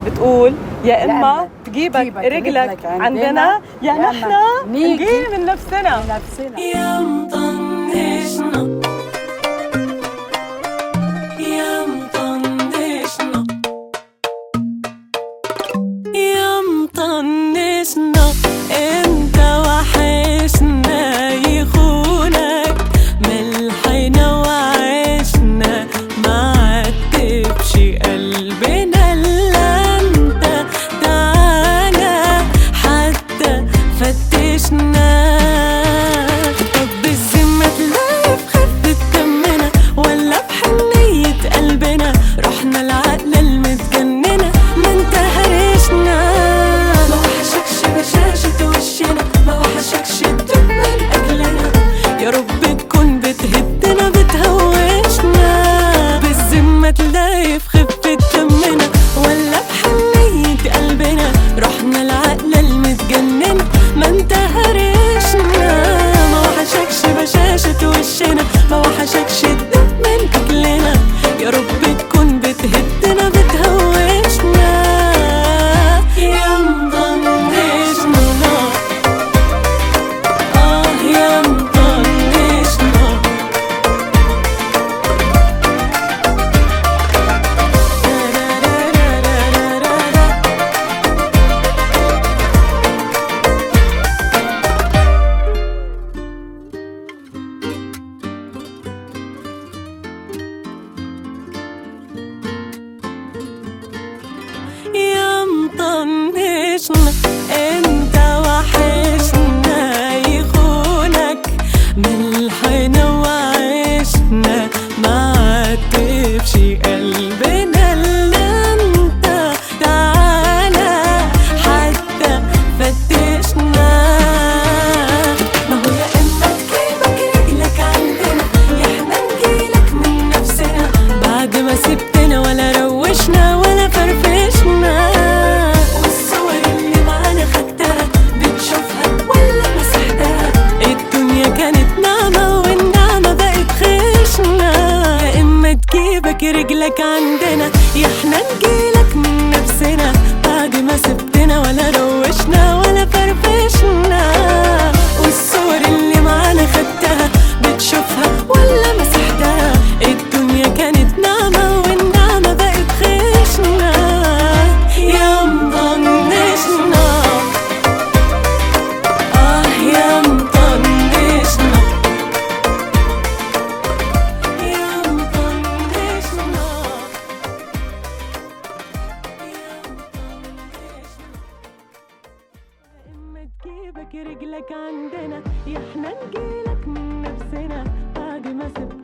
بتقول يا إما تجيبك رجلك عندنا يا نحنا نجي من نفسنا. يا مطنشنا يا مطنشنا يا مطنشنا انت وحشنا يخونك ملحنا وعشنا ما عتبش قلبنا الا انت تعالى حتى فتشنا. طب بالذمة تلاقي في خفة دمنا ولا في حنية قلبنا رحنا العقل المتجننة ما انت هرشنا. ما وحشكش بشاشة وشنا ما وحشكش الدب من أكلنا يا رب تكون بتهدنا بتهوشنا. بالذمة تلاقي في خفة دمنا ولا في حنية قلبنا رحنا العقل المتجننة ما انت هرشنا. ما وحشكش بشاشة وشنا ما وحشكش الدب من أكلنا يا رب تكون بتهدنا بتهوشنا. يا مطنشنا يا مطنشنا يا مطنشنا انت وحشنا يخونك ملحنا وعشنا ما عتبش قلبنا الا انت تعالى حتى فتشنا. ما هو يا اما تجيبك رجلك عندنا يا احنا نجيلك من نفسنا بعد ما سبتنا ولا روشنا ولا فرفشنا. والصور اللي معانا خدتها بتشوفها ولا مسحتها الدنيا كانت نعمة والنعمة بقت خشنة. يا اما تجيبك رجلك عندنا يا احنا نجيلك من نفسنا بعد ما سبتنا ولا روشنا ولا فرفشنا. والصور اللي معانا خدتها بتشوفها ولا مسحتها الدنيا كانت نعمة والنعمة بقت خشنة. يا مطنشنا يا مطنشنا يا مطنشنا يا مطنشنا. اما تجيبك رجلك عندنا يا احنا نجيلك من نفسنا بعد ما سبت